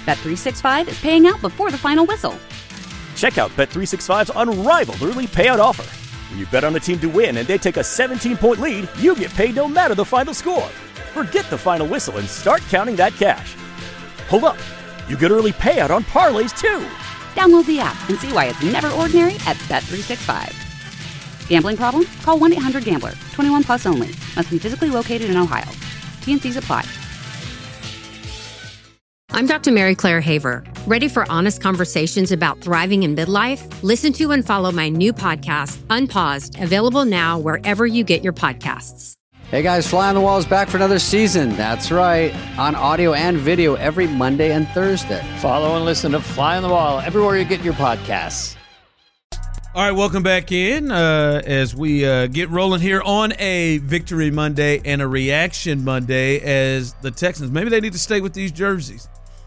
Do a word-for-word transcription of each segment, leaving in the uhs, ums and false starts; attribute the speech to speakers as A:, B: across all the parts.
A: Bet three sixty-five is paying out before the final whistle.
B: Check out Bet three sixty-five's unrivaled early payout offer. When you bet on a team to win and they take a seventeen-point lead, you get paid no matter the final score. Forget the final whistle and start counting that cash. Hold up. You get early payout on parlays, too.
A: Download the app and see why it's never ordinary at Bet three sixty-five. Gambling problem? Call one eight hundred gambler. twenty-one plus only. Must be physically located in Ohio. T N Cs apply.
C: I'm Doctor Mary Claire Haver. Ready for honest conversations about thriving in midlife? Listen to and follow my new podcast, Unpaused, available now wherever you get your podcasts.
D: Hey guys, Fly on the Wall is back for another season. That's right, on audio and video every Monday and Thursday.
E: Follow and listen to Fly on the Wall everywhere you get your podcasts.
F: All right, welcome back in uh, as we uh, get rolling here on a Victory Monday and a Reaction Monday as the Texans, maybe they need to stay with these jerseys.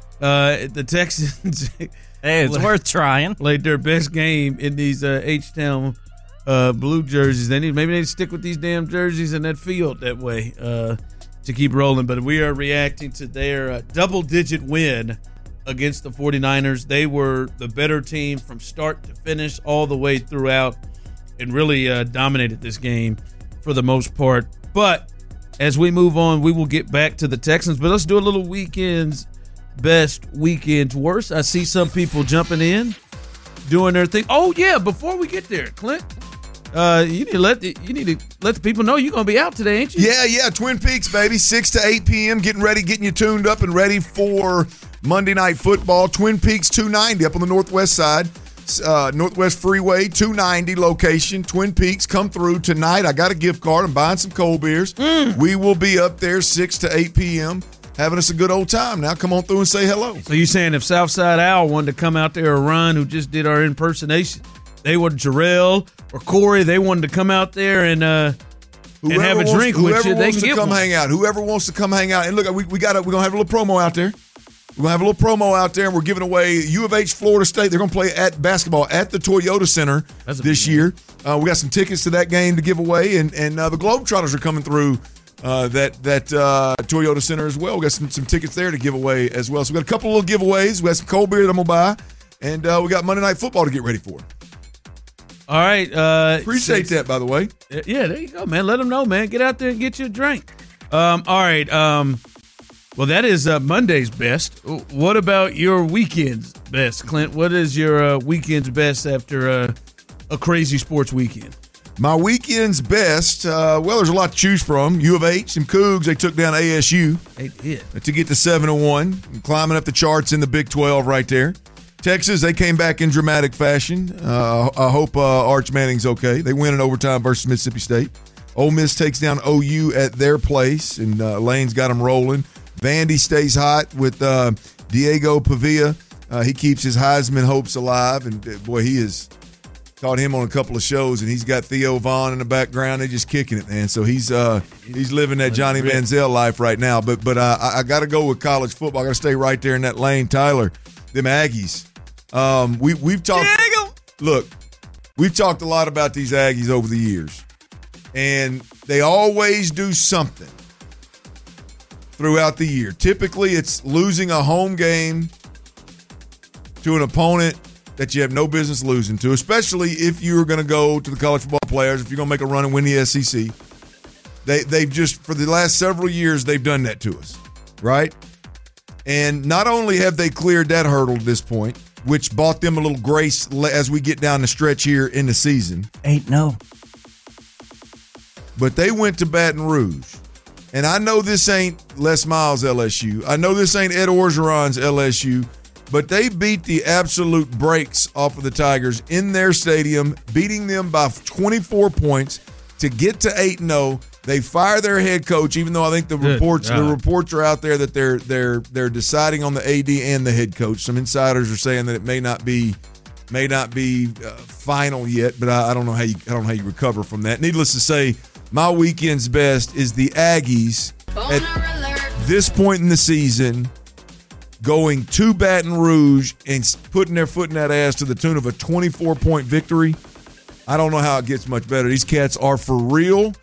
F: Uh, the Texans,
G: hey, it's
F: played,
G: worth trying.
F: Played their best game in these uh, H-Town uh, blue jerseys. They need maybe they need to stick with these damn jerseys in that field that way uh, to keep rolling. But we are reacting to their uh, double-digit win against the 49ers. They were the better team from start to finish all the way throughout and really uh, dominated this game for the most part. But as we move on, we will get back to the Texans. But let's do a little weekend's best, weekend's worst. I see some people jumping in, doing their thing. Oh, yeah, before we get there, Clint, uh, you need to let the, you need to let the people know you're going to be out today, ain't you?
H: Yeah, yeah, Twin Peaks, baby, six to eight p.m., getting ready, getting you tuned up and ready for Monday Night Football. Twin Peaks two ninety up on the northwest side, uh, Northwest Freeway, two ninety location. Twin Peaks, come through tonight. I got a gift card. I'm buying some cold beers. Mm. We will be up there six to eight p.m., having us a good old time. Now come on through and say hello.
F: So you're saying if Southside Al wanted to come out there or Ron, who just did our impersonation, they would, Jarrell or Corey, they wanted to come out there and uh, and have a
H: wants,
F: drink with you, they can
H: to
F: get
H: come
F: one.
H: hang out. Whoever wants to come hang out. And look, we, we got we're going to have a little promo out there. We're going to have a little promo out there, and we're giving away U of H, Florida State. They're going to play at basketball at the Toyota Center this year. Uh, we got some tickets to that game to give away, and, and uh, the Globetrotters are coming through Uh, that that uh, Toyota Center as well. We got some, some tickets there to give away as well. So we got a couple of little giveaways. We got some cold beer that I'm going to buy. And uh, we got Monday Night Football to get ready for.
F: All right. Uh,
H: Appreciate that, by the way.
F: Yeah, there you go, man. Let them know, man. Get out there and get you a drink. Um, all right. Um, well, that is uh, Monday's best. What about your weekend's best, Clint? What is your uh, weekend's best after uh, a crazy sports weekend?
H: My weekend's best, uh, well, there's a lot to choose from. U of H, some Cougs, they took down A S U.
F: They did.
H: To get to seven and one, climbing up the charts in the Big twelve right there. Texas, they came back in dramatic fashion. Uh, I hope uh, Arch Manning's okay. They win in overtime versus Mississippi State. Ole Miss takes down O U at their place, and uh, Lane's got them rolling. Vandy stays hot with uh, Diego Pavia. Uh, he keeps his Heisman hopes alive, and uh, boy, he is – caught him on a couple of shows, and he's got Theo Vaughn in the background. They're just kicking it, man. So he's uh, he's living that Johnny Manziel life right now. But but uh, I, I got to go with college football. I got to stay right there in that lane. Tyler, them Aggies. Um, we we've talked. Diego. Look, we've talked a lot about these Aggies over the years, and they always do something throughout the year. Typically, it's losing a home game to an opponent that you have no business losing to, especially if you're going to go to the college football players, if you're going to make a run and win the S E C. They, they've just, for the last several years, they've done that to us, right? And not only have they cleared that hurdle at this point, which bought them a little grace as we get down the stretch here in the season.
G: Eight no.
H: But they went to Baton Rouge. And I know this ain't Les Miles' L S U. I know this ain't Ed Orgeron's L S U. But they beat the absolute brakes off of the Tigers in their stadium, beating them by twenty-four points to get to eight and oh. They fire their head coach, even though I think the
F: Good
H: reports
F: God.
H: the reports are out there that they're they're they're deciding on the A D and the head coach. Some insiders are saying that it may not be may not be uh, final yet, but I, I don't know how you I don't know how you recover from that. Needless to say, my weekend's best is the Aggies at this point in the season, going to Baton Rouge and putting their foot in that ass to the tune of a twenty-four point victory. I don't know how it gets much better. These cats are for real.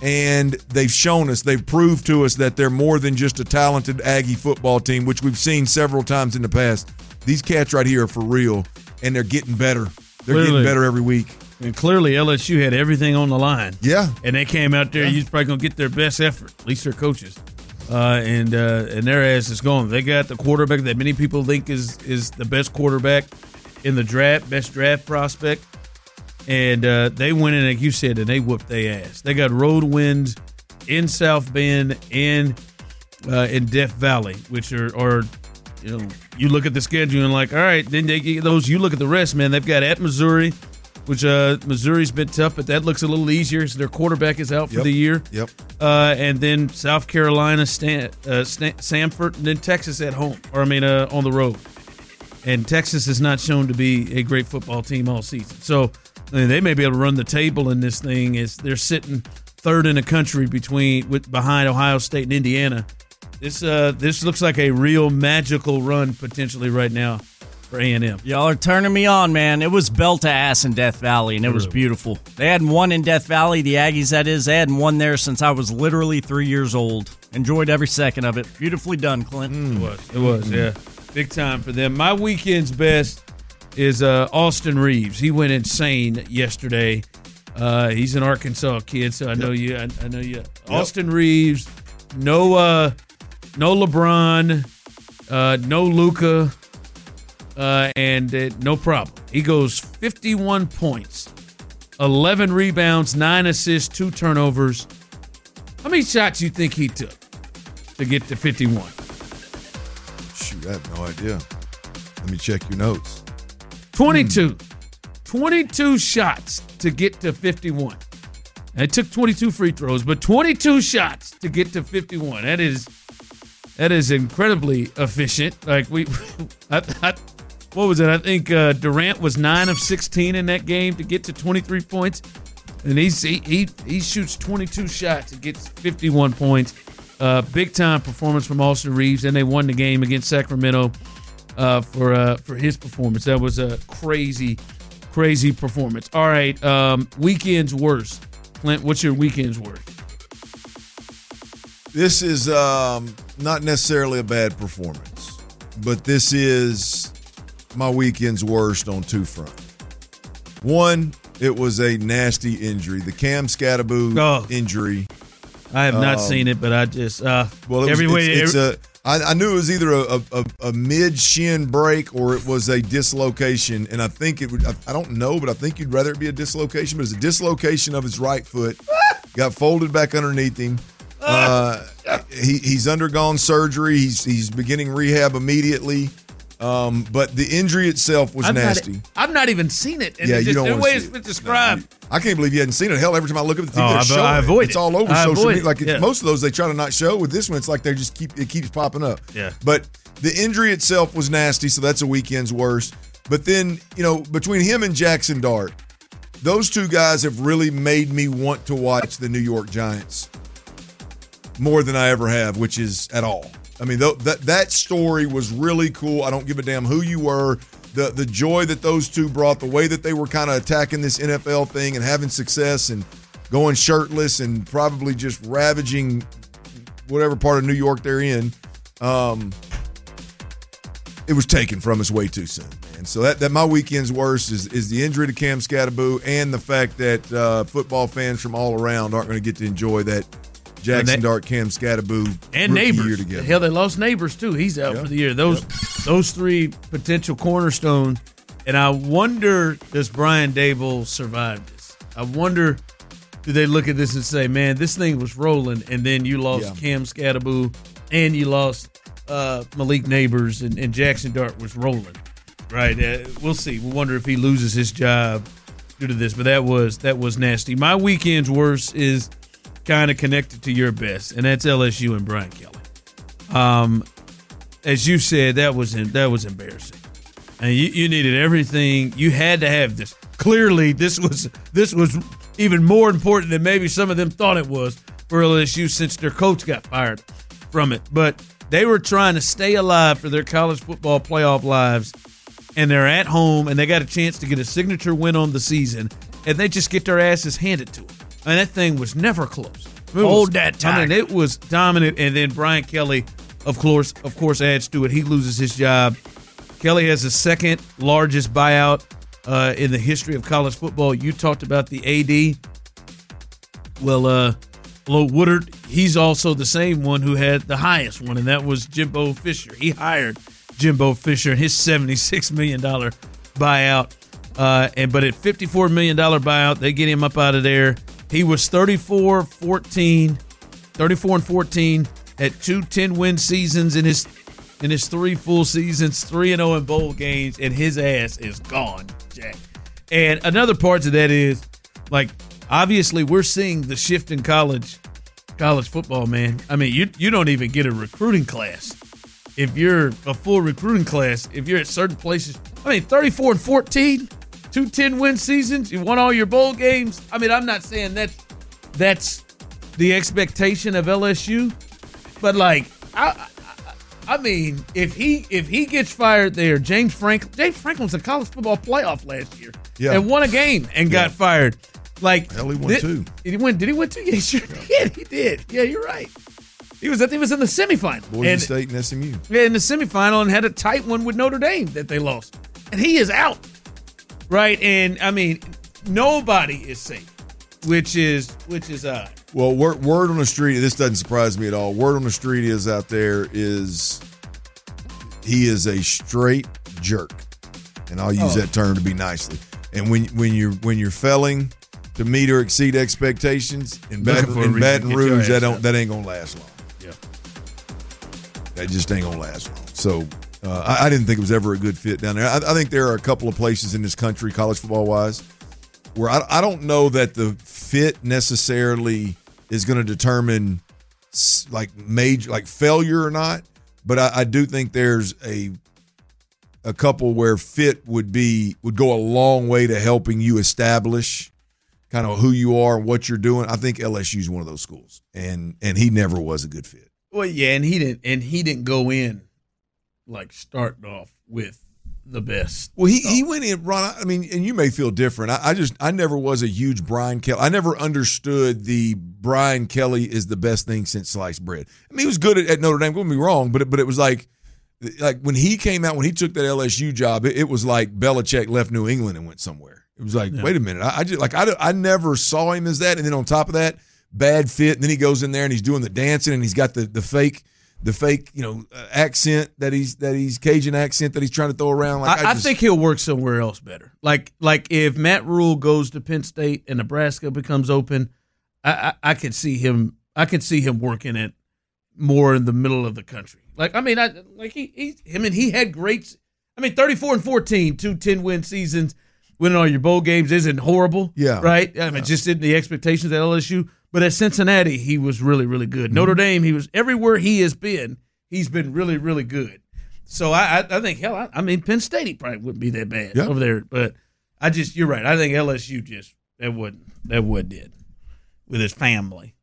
H: And they've shown us, they've proved to us that they're more than just a talented Aggie football team, which we've seen several times in the past. These cats right here are for real, and they're getting better. They're
F: Clearly.
H: getting better every week.
F: And clearly L S U had everything on the line.
H: Yeah.
F: And they came out there,
H: Yeah.
F: you're probably going to get their best effort, at least their coaches. Uh, and uh, and their ass is going. They got the quarterback that many people think is is the best quarterback in the draft, best draft prospect. And uh, they went in, like you said, and they whooped their ass. They got road wins in South Bend and uh, in Death Valley, which are, are, you know, you look at the schedule and like, all right, then they get those. You look at the rest, man. They've got at Missouri, which uh, Missouri's been tough, but that looks a little easier. So their quarterback is out for
H: Yep.
F: the year.
H: Yep.
F: Uh, and then South Carolina, Stan, uh, Stan, Samford, and then Texas at home, or I mean uh, on the road. And Texas is not shown to be a great football team all season. So I mean, they may be able to run the table in this thing. As they're sitting third in the country between with behind Ohio State and Indiana. This uh, this looks like a real magical run potentially right now for A and M.
G: Y'all are turning me on, man. It was bell to ass in Death Valley, and it was beautiful. They hadn't won in Death Valley, the Aggies, that is. They hadn't won there since I was literally three years old. Enjoyed every second of it. Beautifully done, Clint.
F: Mm. It was. It was, yeah. Big time for them. My weekend's best is uh, Austin Reeves. He went insane yesterday. Uh, he's an Arkansas kid, so I know you. I, I know you. Yep. Austin Reeves, no, uh, no LeBron, uh, no Luka. Uh, and uh, no problem. He goes fifty-one points, eleven rebounds, nine assists, two turnovers. How many shots you think he took to get to fifty-one?
H: Shoot, I have no idea. Let me check your notes.
F: twenty-two. twenty-two shots to get to fifty-one. And it took twenty-two free throws, but twenty-two shots to get to fifty-one. That is that is incredibly efficient. Like we, I, I, what was it? I think uh, Durant was nine of sixteen in that game to get to twenty-three points, and he's, he he he shoots twenty-two shots and gets fifty-one points. Uh, big time performance from Austin Reeves, and they won the game against Sacramento uh, for uh, for his performance. That was a crazy, crazy performance. All right, um, weekend's worst. Clint, what's your weekend's worst?
H: This is um, not necessarily a bad performance, but this is my weekend's worst on two fronts. One, it was a nasty injury. The Cam Scatterboo
F: Oh.
H: injury.
F: I have not
H: Um,
F: seen it, but I just uh,
H: Well, it was,
F: every way.
H: it's, it's
F: every-
H: a. I, I knew it was either a, a, a mid shin break or it was a dislocation, and I think it would. I, I don't know, but I think you'd rather it be a dislocation. But it's a dislocation of his right foot. Got folded back underneath him. Uh, he, he's undergone surgery. He's he's beginning rehab immediately. Um, but the injury itself was
F: I've
H: nasty.
F: Not, I've not even seen it. And
H: Yeah,
F: it's
H: you
F: just,
H: don't
F: the
H: wanna
F: way
H: see
F: it's
H: it.
F: been described.
H: I can't believe you hadn't seen it. Hell, every time I look at the T V,
F: Oh,
H: they're
F: I-
H: showing
F: I
H: it.
F: avoid
H: It's
F: it.
H: all over
F: I
H: social
F: avoid
H: media.
F: it.
H: Like it's,
F: Yeah.
H: most of those they try to not show. With this one, it's like they just keep it keeps popping up.
F: Yeah.
H: But the injury itself was nasty, so that's a weekend's worst. But then, you know, between him and Jackson Dart, those two guys have really made me want to watch the New York Giants more than I ever have, which is at all. I mean, th- that that story was really cool. I don't give a damn who you were. The the joy that those two brought, the way that they were kind of attacking this N F L thing and having success and going shirtless and probably just ravaging whatever part of New York they're in, um, it was taken from us way too soon, man. So that, that my weekend's worst is is the injury to Cam Scatterboo and the fact that uh, football fans from all around aren't going to get to enjoy that Jackson
F: And they-
H: Dart, Cam Scatterboo
F: And
H: rookie
F: Neighbors.
H: year together.
F: Hell, they lost Neighbors, too. He's out
H: Yep.
F: for the year. Those
H: Yep.
F: those three potential cornerstones. And I wonder, does Brian Dable survive this? I wonder, do they look at this and say, man, this thing was rolling, and then you lost
H: Yeah.
F: Cam Scatterboo, and you lost uh, Malik Neighbors, and, and Jackson Dart was rolling, right? Uh, we'll see. We'll wonder if he loses his job due to this, but that was that was nasty. My weekend's worst is kind of connected to your best, and that's L S U and Brian Kelly. Um, as you said, that was in, that was embarrassing, and you, you needed everything. You had to have this. Clearly, this was this was even more important than maybe some of them thought it was for L S U since their coach got fired from it. But they were trying to stay alive for their college football playoff lives, and they're at home, and they got a chance to get a signature win on the season, and they just get their asses handed to them. And that thing was never close.
G: Hold that tight.
F: I mean, it was dominant. And then Brian Kelly, of course, of course, adds to it. He loses his job. Kelly has the second largest buyout uh, in the history of college football. You talked about the A D. Well, uh, Lo Woodard, he's also the same one who had the highest one, and that was Jimbo Fisher. He hired Jimbo Fisher in his seventy-six million dollars buyout. Uh, and but at fifty-four million dollars buyout, they get him up out of there. He was thirty-four fourteen, thirty-four and fourteen at two ten-win seasons in his in his three full seasons, three and oh in bowl games, and his ass is gone, Jack. And another part to that is, like, obviously we're seeing the shift in college college football, man. I mean, you you don't even get a recruiting class. If you're a full recruiting class, if you're at certain places, I mean, thirty-four and fourteen, two ten-win seasons, you won all your bowl games. I mean, I'm not saying that that's the expectation of L S U, but, like, I, I, I mean, if he if he gets fired there, James Franklin, James Franklin's a college football playoff last year
H: yeah.
F: and won a game and yeah. got fired. Like,
H: hell, he won
F: did,
H: two.
F: Did he win? Did he win two? Yeah, he sure yeah. did. He did. Yeah, you're right. He was. I think he was in the semifinal.
H: Boise
F: and,
H: State and S M U.
F: Yeah, in the semifinal, and had a tight one with Notre Dame that they lost, and he is out. Right, and I mean, nobody is safe, which is which is odd.
H: Well, word, word on the street. This doesn't surprise me at all. Word on the street is out there is he is a straight jerk, and I'll use
F: oh.
H: that term to be nicely. And when when you're when you're failing to meet or exceed expectations in Baton, in Baton Rouge, that don't that ain't gonna last long.
F: Yeah,
H: that just ain't gonna last long. So uh, I, I didn't think it was ever a good fit down there. I, I think there are a couple of places in this country, college football wise, where I, I don't know that the fit necessarily is going to determine like major like failure or not. But I, I do think there's a a couple where fit would be would go a long way to helping you establish kind of who you are and what you're doing. I think L S U is one of those schools, and and he never was a good fit.
F: Well, yeah, and he didn't and he didn't go in like starting off with the best.
H: Well, he, he went in, Ron. I mean, and you may feel different. I, I just I never was a huge Brian Kelly. I never understood the Brian Kelly is the best thing since sliced bread. I mean, he was good at, at Notre Dame. Don't get me wrong, but it, but it was like. Like when he came out, when he took that L S U job, it, it was like Belichick left New England and went somewhere. It was like, yeah. wait a minute, I, I just like I, I never saw him as that. And then on top of that, bad fit. And then he goes in there and he's doing the dancing and he's got the the fake, the fake, you know, uh, accent that he's that he's Cajun accent that he's trying to throw around. Like
F: I,
H: I,
F: I
H: just,
F: think he'll work somewhere else better. Like like if Matt Rule goes to Penn State and Nebraska becomes open, I I, I could see him. I could see him working it more in the middle of the country. Like, I mean, I like he, he, I mean, he had great, I mean, thirty-four and fourteen, two ten-win seasons, winning all your bowl games isn't horrible.
H: Yeah.
F: Right? I mean,
H: yeah.
F: just in the expectations at L S U. But at Cincinnati, he was really, really good. Mm-hmm. Notre Dame, he was, everywhere he has been, he's been really, really good. So I, I, I think, hell, I, I mean, Penn State, he probably wouldn't be that bad yeah. over there. But I just, you're right. I think L S U just, that wouldn't, that would did with his family.